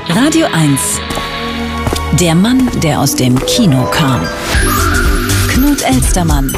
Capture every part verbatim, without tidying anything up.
Radio eins. Der Mann, der aus dem Kino kam. Knut Elstermann.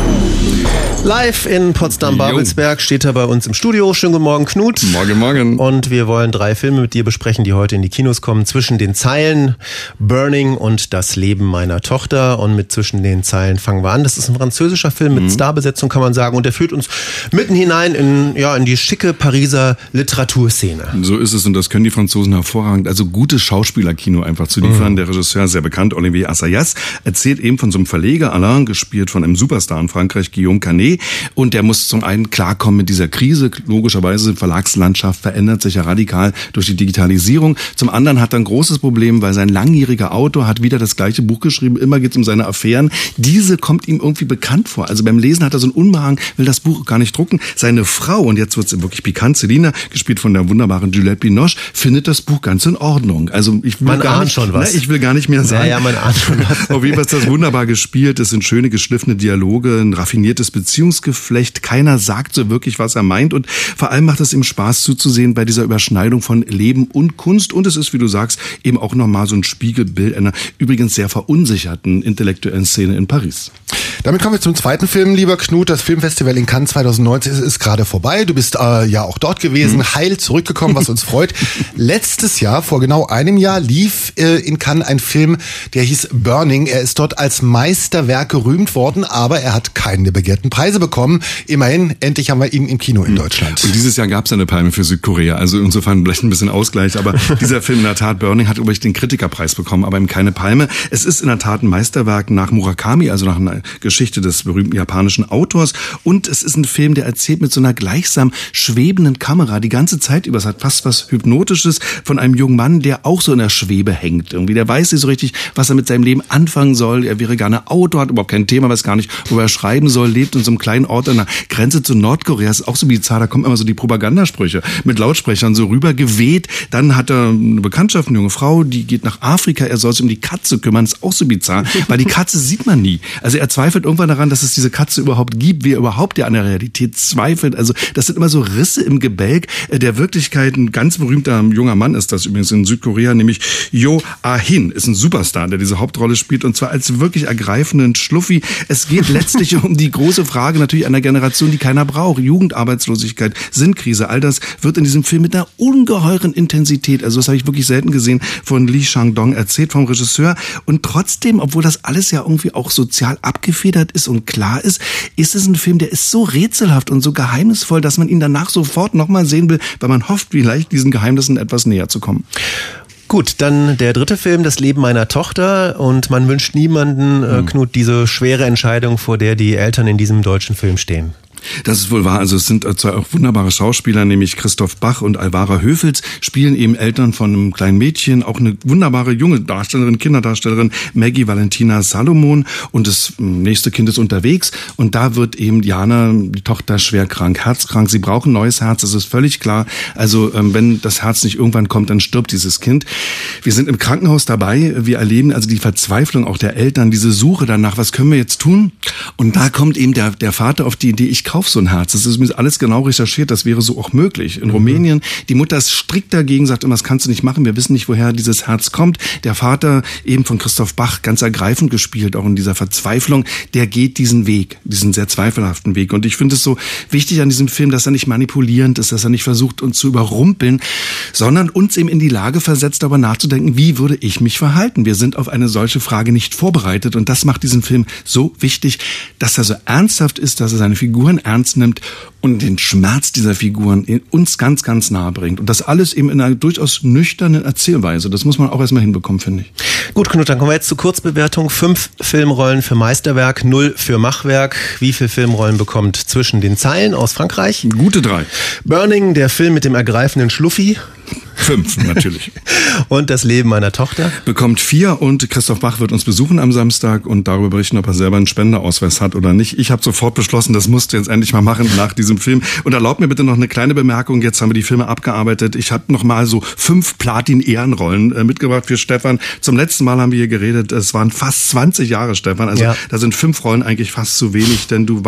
Live in Potsdam-Babelsberg steht er bei uns im Studio. Schönen guten Morgen, Knut. Morgen, morgen. Und wir wollen drei Filme mit dir besprechen, die heute in die Kinos kommen. Zwischen den Zeilen, Burning und Das Leben meiner Tochter. Und mit Zwischen den Zeilen fangen wir an. Das ist ein französischer Film mit mhm. Starbesetzung, kann man sagen. Und der führt uns mitten hinein in, ja, in die schicke Pariser Literaturszene. So ist es und das können die Franzosen hervorragend. Also gutes Schauspielerkino einfach zu liefern. Mhm. Der Regisseur, sehr bekannt, Olivier Assayas, erzählt eben von so einem Verleger, Alain, gespielt von einem Superstar in Frankreich, Guillaume Canet. Und der muss zum einen klarkommen mit dieser Krise. Logischerweise, Verlagslandschaft verändert sich ja radikal durch die Digitalisierung. Zum anderen hat er ein großes Problem, weil sein langjähriger Autor hat wieder das gleiche Buch geschrieben. Immer geht es um seine Affären. Diese kommt ihm irgendwie bekannt vor. Also beim Lesen hat er so ein Unbehagen, will das Buch gar nicht drucken. Seine Frau, und jetzt wird es wirklich pikant, Selina, gespielt von der wunderbaren Juliette Binoche, findet das Buch ganz in Ordnung. Also ich will man gar ahnt nicht, schon was. Ne, ich will gar nicht mehr sagen. Ja, ja, man ahnt schon was. Auf jeden Fall ist das wunderbar gespielt. Es sind schöne, geschliffene Dialoge, ein raffiniertes Beziehungsgeflecht. Keiner sagt so wirklich, was er meint. Und vor allem macht es ihm Spaß zuzusehen bei dieser Überschneidung von Leben und Kunst. Und es ist, wie du sagst, eben auch nochmal so ein Spiegelbild einer übrigens sehr verunsicherten intellektuellen Szene in Paris. Damit kommen wir zum zweiten Film, lieber Knut. Das Filmfestival in Cannes zwanzig neunzehn ist, ist gerade vorbei. Du bist äh, ja auch dort gewesen, mhm. heil zurückgekommen, was uns freut. Letztes Jahr, vor genau einem Jahr, lief äh, in Cannes ein Film, der hieß Burning. Er ist dort als Meisterwerk gerühmt worden, aber er hat keine begehrten Preise bekommen. Immerhin, endlich haben wir ihn im Kino in Deutschland. Und dieses Jahr gab es eine Palme für Südkorea, also insofern vielleicht ein bisschen Ausgleich, aber dieser Film in der Tat, Burning, hat übrigens den Kritikerpreis bekommen, aber eben keine Palme. Es ist in der Tat ein Meisterwerk nach Murakami, also nach einer Geschichte des berühmten japanischen Autors, und es ist ein Film, der erzählt mit so einer gleichsam schwebenden Kamera die ganze Zeit über. Es hat fast was Hypnotisches von einem jungen Mann, der auch so in der Schwebe hängt irgendwie. Der weiß nicht so richtig, was er mit seinem Leben anfangen soll. Er wäre gerne Autor, hat überhaupt kein Thema, weiß gar nicht, wo er schreiben soll, lebt in so einem kleinen Ort an der Grenze zu Nordkorea. Ist auch so bizarr, da kommen immer so die Propagandasprüche mit Lautsprechern so rüber geweht. Dann hat er eine Bekanntschaft, eine junge Frau, die geht nach Afrika, er soll sich um die Katze kümmern. Ist auch so bizarr, weil die Katze sieht man nie. Also er zweifelt irgendwann daran, dass es diese Katze überhaupt gibt, wie er überhaupt ja an der Realität zweifelt. Also das sind immer so Risse im Gebälk der Wirklichkeit. Ein ganz berühmter junger Mann ist das übrigens in Südkorea, nämlich Jo Ah-hin, ist ein Superstar, der diese Hauptrolle spielt, und zwar als wirklich ergreifenden Schluffi. Es geht letztlich um die große Frage natürlich einer Generation, die keiner braucht. Jugendarbeitslosigkeit, Sinnkrise, all das wird in diesem Film mit einer ungeheuren Intensität, also das habe ich wirklich selten gesehen, von Lee Chang-dong erzählt, vom Regisseur. Und trotzdem, obwohl das alles ja irgendwie auch sozial abgefedert ist und klar ist, ist es ein Film, der ist so rätselhaft und so geheimnisvoll, dass man ihn danach sofort nochmal sehen will, weil man hofft, vielleicht diesen Geheimnissen etwas näher zu kommen. Gut, dann der dritte Film, Das Leben meiner Tochter, und man wünscht niemanden, äh, Knut, diese schwere Entscheidung, vor der die Eltern in diesem deutschen Film stehen. Das ist wohl wahr. Also es sind zwei auch wunderbare Schauspieler, nämlich Christoph Bach und Alvara Höfels, spielen eben Eltern von einem kleinen Mädchen, auch eine wunderbare junge Darstellerin, Kinderdarstellerin, Maggie Valentina Salomon, und das nächste Kind ist unterwegs, und da wird eben Jana, die Tochter, schwer krank, herzkrank. Sie braucht ein neues Herz, das ist völlig klar. Also wenn das Herz nicht irgendwann kommt, dann stirbt dieses Kind. Wir sind im Krankenhaus dabei, wir erleben also die Verzweiflung auch der Eltern, diese Suche danach, was können wir jetzt tun? Und da kommt eben der, der Vater auf die Idee, ich kauf so ein Herz. Das ist mir alles genau recherchiert, das wäre so auch möglich. In mhm. Rumänien, die Mutter ist strikt dagegen, sagt immer, das kannst du nicht machen, wir wissen nicht, woher dieses Herz kommt. Der Vater, eben von Christoph Bach, ganz ergreifend gespielt, auch in dieser Verzweiflung, der geht diesen Weg, diesen sehr zweifelhaften Weg. Und ich finde es so wichtig an diesem Film, dass er nicht manipulierend ist, dass er nicht versucht, uns zu überrumpeln, sondern uns eben in die Lage versetzt, darüber nachzudenken, wie würde ich mich verhalten? Wir sind auf eine solche Frage nicht vorbereitet, und das macht diesen Film so wichtig, dass er so ernsthaft ist, dass er seine Figuren ernst nimmt und den Schmerz dieser Figuren uns ganz, ganz nahe bringt. Und das alles eben in einer durchaus nüchternen Erzählweise. Das muss man auch erstmal hinbekommen, finde ich. Gut, Knut, dann kommen wir jetzt zur Kurzbewertung. Fünf Filmrollen für Meisterwerk, null für Machwerk. Wie viele Filmrollen bekommt Zwischen den Zeilen aus Frankreich? Gute drei. Burning, der Film mit dem ergreifenden Schluffi. Fünf, natürlich. Und Das Leben meiner Tochter? Bekommt vier, und Christoph Bach wird uns besuchen am Samstag und darüber berichten, ob er selber einen Spendeausweis hat oder nicht. Ich habe sofort beschlossen, das musst du jetzt endlich mal machen nach diesem Film. Und erlaubt mir bitte noch eine kleine Bemerkung. Jetzt haben wir die Filme abgearbeitet. Ich habe noch mal so fünf Platin-Ehrenrollen äh, mitgebracht für Stefan. Zum letzten Mal haben wir hier geredet. Es waren fast zwanzig Jahre, Stefan. Also ja. Da sind fünf Rollen eigentlich fast zu wenig, denn du warst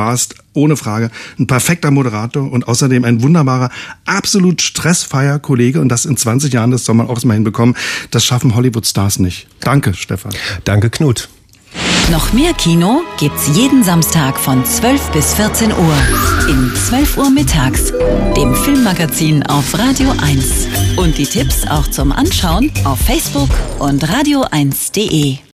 ohne Frage. Ein perfekter Moderator und außerdem ein wunderbarer, absolut stressfreier Kollege. Und das in zwanzig Jahren, das soll man auch erstmal hinbekommen. Das schaffen Hollywood-Stars nicht. Danke, Stefan. Danke, Knut. Noch mehr Kino gibt's jeden Samstag von zwölf bis vierzehn Uhr. In zwölf Uhr mittags, dem Filmmagazin auf Radio eins. Und die Tipps auch zum Anschauen auf Facebook und radio eins punkt de.